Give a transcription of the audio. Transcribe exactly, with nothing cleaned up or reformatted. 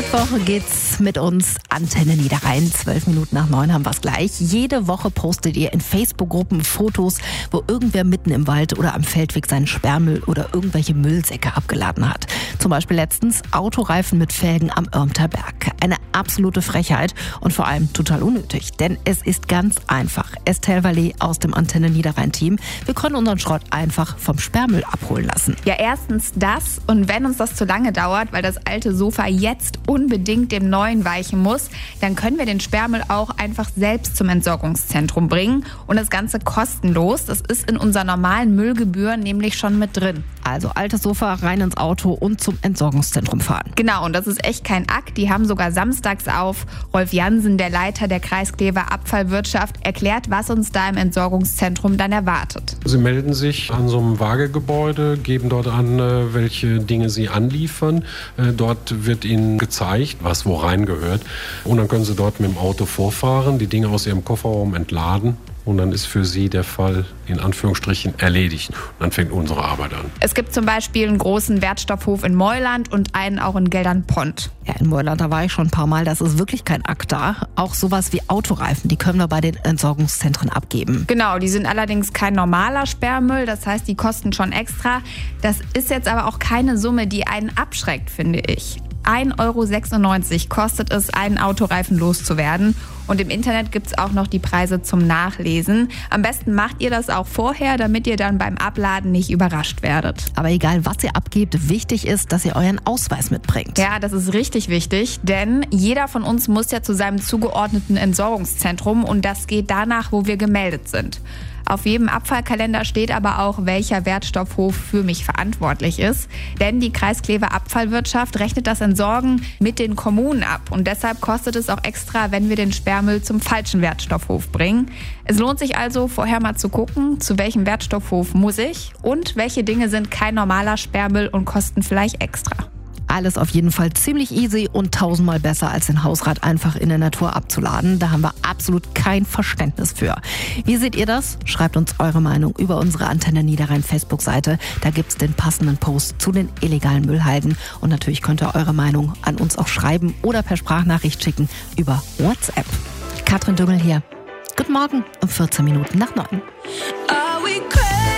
Mittwoch geht's mit uns Antenne Niederrhein. Zwölf Minuten nach neun haben wir's gleich. Jede Woche postet ihr in Facebook-Gruppen Fotos, wo irgendwer mitten im Wald oder am Feldweg seinen Sperrmüll oder irgendwelche Müllsäcke abgeladen hat. Zum Beispiel letztens Autoreifen mit Felgen am Irmter Berg. Eine absolute Frechheit und vor allem total unnötig. Denn es ist ganz einfach. Estelle Vallet aus dem Antenne Niederrhein-Team. Wir können unseren Schrott einfach vom Sperrmüll abholen lassen. Ja, erstens das. Und wenn uns das zu lange dauert, weil das alte Sofa jetzt unbedingt dem neuen weichen muss, dann können wir den Sperrmüll auch einfach selbst zum Entsorgungszentrum bringen. Und das Ganze kostenlos. Das ist in unserer normalen Müllgebühr nämlich schon mit drin. Also altes Sofa, rein ins Auto und zum Entsorgungszentrum fahren. Genau, und das ist echt kein Akt. Die haben sogar samstags auf. Rolf Jansen, der Leiter der Kreisklever Abfallwirtschaft, erklärt, was uns da im Entsorgungszentrum dann erwartet. Sie melden sich an so einem Waagegebäude, geben dort an, welche Dinge Sie anliefern. Dort wird Ihnen gezeigt, was wo reingehört. Und dann können Sie dort mit dem Auto vorfahren, die Dinge aus Ihrem Kofferraum entladen. Und dann ist für Sie der Fall in Anführungsstrichen erledigt. Und dann fängt unsere Arbeit an. Es gibt zum Beispiel einen großen Wertstoffhof in Meuland und einen auch in Geldern-Pont. Ja, in Meuland, da war ich schon ein paar Mal. Das ist wirklich kein Akt da. Auch sowas wie Autoreifen, die können wir bei den Entsorgungszentren abgeben. Genau, die sind allerdings kein normaler Sperrmüll. Das heißt, die kosten schon extra. Das ist jetzt aber auch keine Summe, die einen abschreckt, finde ich. ein Euro sechsundneunzig kostet es, einen Autoreifen loszuwerden. Und im Internet gibt es auch noch die Preise zum Nachlesen. Am besten macht ihr das auch vorher, damit ihr dann beim Abladen nicht überrascht werdet. Aber egal, was ihr abgebt, wichtig ist, dass ihr euren Ausweis mitbringt. Ja, das ist richtig wichtig, denn jeder von uns muss ja zu seinem zugeordneten Entsorgungszentrum und das geht danach, wo wir gemeldet sind. Auf jedem Abfallkalender steht aber auch, welcher Wertstoffhof für mich verantwortlich ist. Denn die Kreisklever Abfallwirtschaft rechnet das Entsorgen mit den Kommunen ab. Und deshalb kostet es auch extra, wenn wir den Sperrmüll zum falschen Wertstoffhof bringen. Es lohnt sich also, vorher mal zu gucken, zu welchem Wertstoffhof muss ich und welche Dinge sind kein normaler Sperrmüll und kosten vielleicht extra. Alles auf jeden Fall ziemlich easy und tausendmal besser als den Hausrat einfach in der Natur abzuladen. Da haben wir absolut kein Verständnis für. Wie seht ihr das? Schreibt uns eure Meinung über unsere Antenne Niederrhein Facebook-Seite. Da gibt's den passenden Post zu den illegalen Müllhalden. Und natürlich könnt ihr eure Meinung an uns auch schreiben oder per Sprachnachricht schicken über WhatsApp. Katrin Düngel hier. Guten Morgen um vierzehn Minuten nach neun. Are we crazy?